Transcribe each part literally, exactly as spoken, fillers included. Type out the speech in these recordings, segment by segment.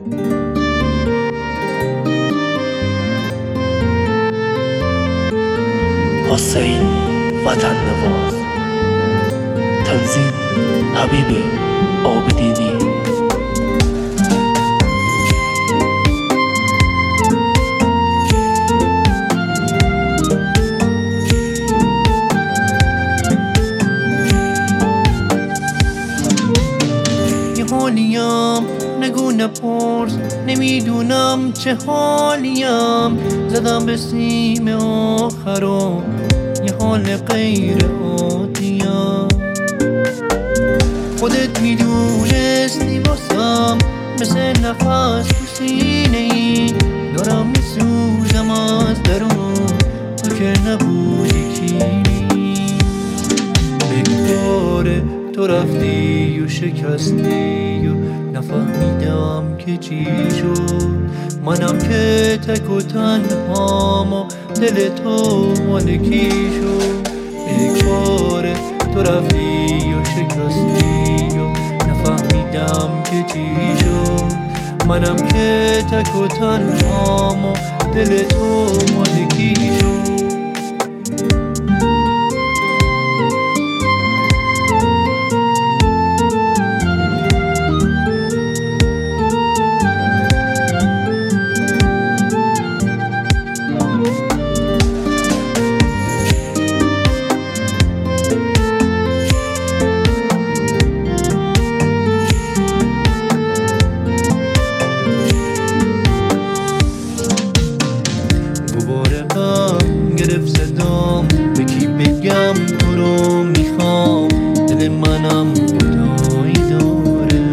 حسین وطن نواز. تنظیم حبیب عابدینی. یه حالیم نگو نپرس، نمیدونم چه حالیم. زدم به سیم آخرم، یه حال غیر عادیم. خودت میدونستی واسم مثل نفس تو سینه ای. دارم میسوزم از درون، تو که نبودی کینی. بگذاره تو رفتی و شکستی و نفهمیدم که چی شد. منم که تک و تنهام و دل تو مال کی شد. بگذاره تو رفتی و شکستی و نفهمیدم که چی شد. منم که تک و تنهام و دل تو مال کی شد. گرفت صدام، به کی بگم تو رو میخوام. دل منم خدایی داره،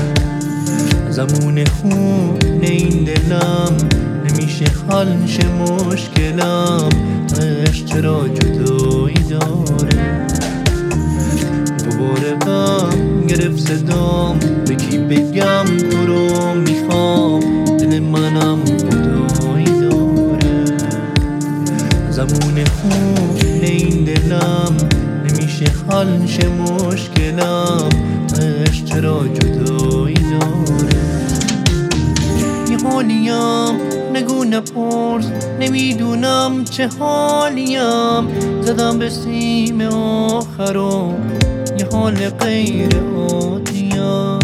زمون خونه این دلم. نمیشه حل شه مشکلم، عشق چرا جدایی داره. دوباره غم گرفت صدام، به کی بگم تو رو میخوام. دل منم خدایی داره، زمون خونه این دلم. نمیشه حل شه مشکلم، عشق چرا جدایی داره. یه حالیم نگو نپرس، نمیدونم چه حالیم. زدم به سیم آخرم، یه حال غیر عادیم.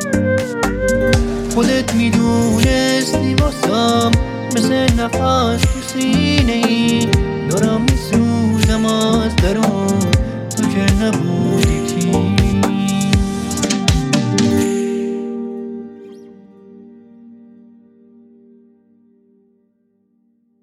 خودت میدونستی واسم مثل نفس تو سینه ای. دارم میسوزم از درون، تو که نبودی